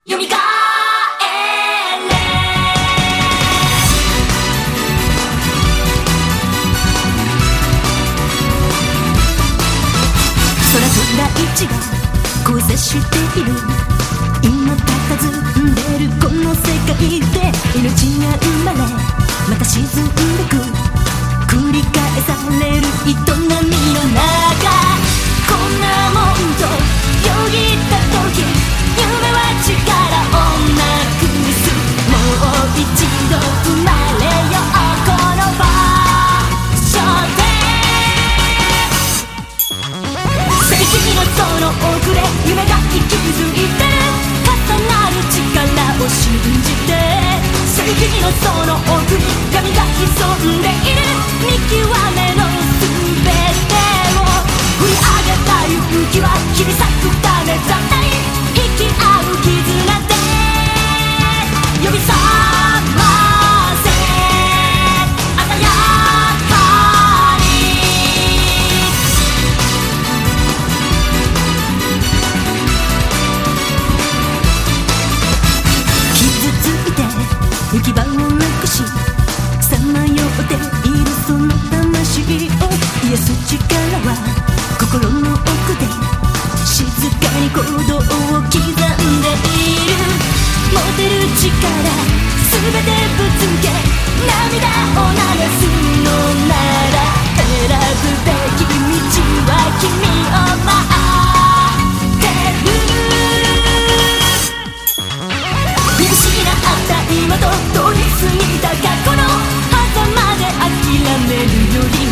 蘇れ空と大地が交差している今佇んでるこの世界で命が生まれまた沈んでく繰り返される営みの中こんなもんとよぎった時夢は力をなくすもう一度生まれようこの場所で世紀のその奥で夢が息づいてる重なる力を信じて世紀のその奥に神が潜んでいる見極めの全てを振り上げた勇気は切り裂くためじゃない息合う絆で呼び覚ませ鮮やかに傷ついて行き場をなくしさまよっているその魂を癒す力は心の奥で静かに鼓動を刻んでいる持てる力全てぶつけ涙を流すのなら選ぶべき道は君を待ってる見失った今と通り過ぎた過去の狭間で諦めるより